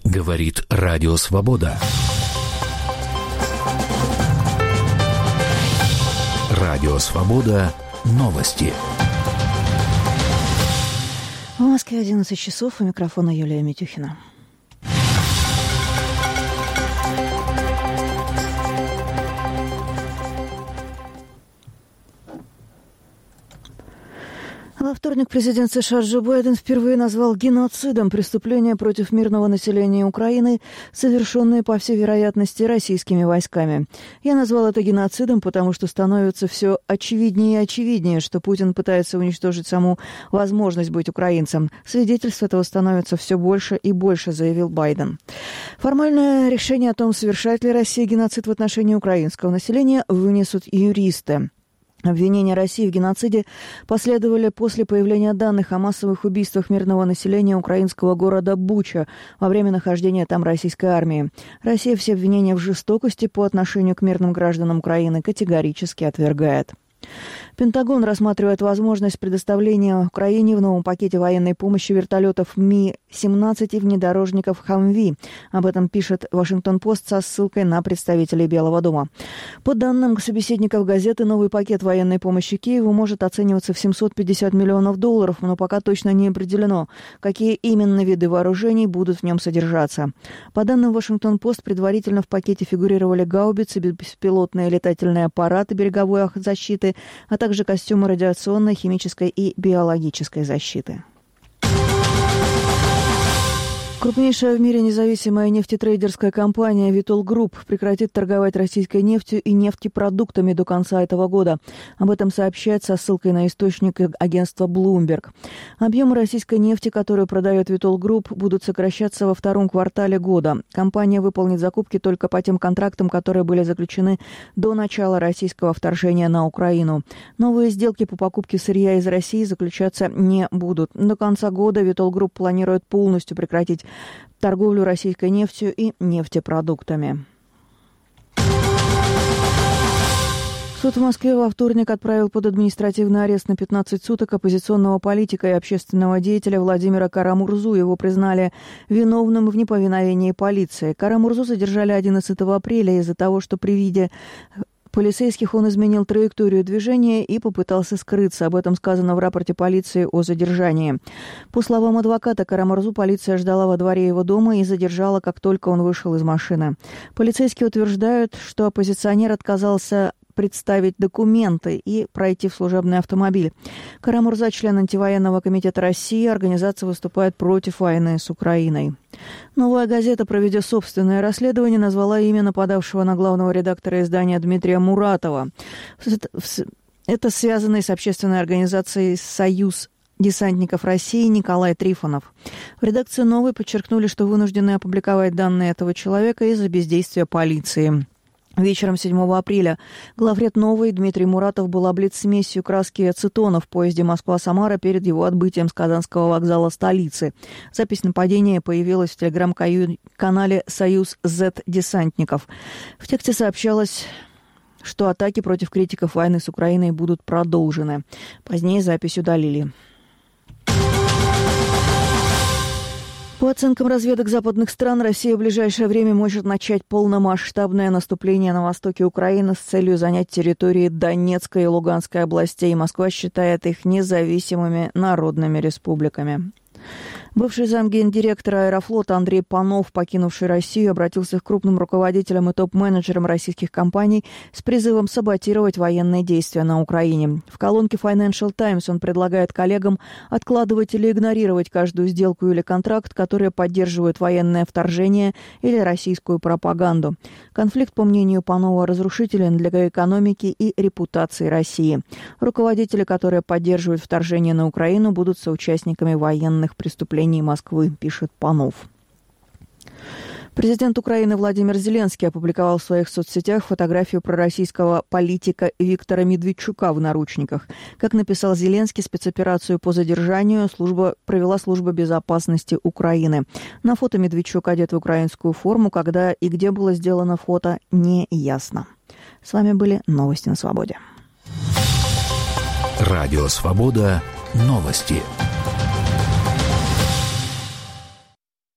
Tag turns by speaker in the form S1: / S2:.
S1: Говорит Радио Свобода. Радио Свобода. Новости.
S2: В Москве 11 часов. У микрофона Юлия Митюхина. Во вторник президент США Джо Байден впервые назвал геноцидом преступления против мирного населения Украины, совершенные, по всей вероятности, российскими войсками. «Я назвал это геноцидом, потому что становится все очевиднее и очевиднее, что Путин пытается уничтожить саму возможность быть украинцем. Свидетельств этого становится все больше и больше», — заявил Байден. Формальное решение о том, совершает ли Россия геноцид в отношении украинского населения, вынесут юристы. Обвинения России в геноциде последовали после появления данных о массовых убийствах мирного населения украинского города Буча во время нахождения там российской армии. Россия все обвинения в жестокости по отношению к мирным гражданам Украины категорически отвергает. Пентагон рассматривает возможность предоставления Украине в новом пакете военной помощи вертолетов Ми-17 и внедорожников «Хамви». Об этом пишет «Вашингтон-Пост» со ссылкой на представителей Белого дома. По данным собеседников газеты, новый пакет военной помощи Киеву может оцениваться в $750 миллионов, но пока точно не определено, какие именно виды вооружений будут в нем содержаться. По данным «Вашингтон-Пост», предварительно в пакете фигурировали гаубицы, беспилотные летательные аппараты береговой защиты, а также костюмы радиационной, химической и биологической защиты. Крупнейшая в мире независимая нефтетрейдерская компания Vitol Group прекратит торговать российской нефтью и нефтепродуктами до конца этого года. Об этом сообщает со ссылкой на источник агентства Bloomberg. Объемы российской нефти, которую продает Vitol Group, будут сокращаться во втором квартале года. Компания выполнит закупки только по тем контрактам, которые были заключены до начала российского вторжения на Украину. Новые сделки по покупке сырья из России заключаться не будут. До конца года Vitol Group планирует полностью прекратить торговлю российской нефтью и нефтепродуктами. Суд в Москве во вторник отправил под административный арест на 15 суток оппозиционного политика и общественного деятеля Владимира Кара-Мурзу. Его признали виновным в неповиновении полиции. Кара-Мурзу задержали 11 апреля из-за того, что при виде полицейских он изменил траекторию движения и попытался скрыться. Об этом сказано в рапорте полиции о задержании. По словам адвоката Кара-Мурзу, полиция ждала во дворе его дома и задержала, как только он вышел из машины. Полицейские утверждают, что оппозиционер отказался представить документы и пройти в служебный автомобиль. Кара-Мурза – член антивоенного комитета России. Организация выступает против войны с Украиной. «Новая газета», проведя собственное расследование, назвала имя нападавшего на главного редактора издания Дмитрия Муратова. Это связано с общественной организацией «Союз десантников России» Николай Трифонов. В редакции «Новой» подчеркнули, что вынуждены опубликовать данные этого человека из-за бездействия полиции. Вечером 7 апреля главред «Новой» Дмитрий Муратов был облит смесью краски и ацетона в поезде Москва-Самара перед его отбытием с Казанского вокзала столицы. Запись нападения появилась в телеграм-канале «Союз Z-десантников». В тексте сообщалось, что атаки против критиков войны с Украиной будут продолжены. Позднее запись удалили. По оценкам разведок западных стран, Россия в ближайшее время может начать полномасштабное наступление на востоке Украины с целью занять территории Донецкой и Луганской областей. Москва считает их независимыми народными республиками. Бывший замгендиректора Аэрофлота Андрей Панов, покинувший Россию, обратился к крупным руководителям и топ-менеджерам российских компаний с призывом саботировать военные действия на Украине. В колонке Financial Times он предлагает коллегам откладывать или игнорировать каждую сделку или контракт, которые поддерживают военное вторжение или российскую пропаганду. Конфликт, по мнению Панова, разрушителен для экономики и репутации России. Руководители, которые поддерживают вторжение на Украину, будут соучастниками военных преступлений Москвы, пишет Панов. Президент Украины Владимир Зеленский опубликовал в своих соцсетях фотографию пророссийского политика Виктора Медведчука в наручниках. Как написал Зеленский, спецоперацию по задержанию провела служба безопасности Украины. На фото Медведчук одет в украинскую форму. Когда и где было сделано фото, не ясно. С вами были новости на Свободе.
S1: Радио Свобода. Новости.